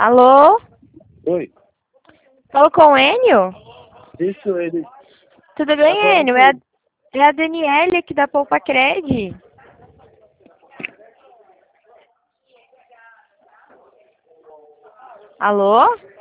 Alô? Oi, Falo com o Enio? isso ele. Tudo Tá bem, falando Enio? com ele. É a Daniele aqui da Poupa Cred. Alô?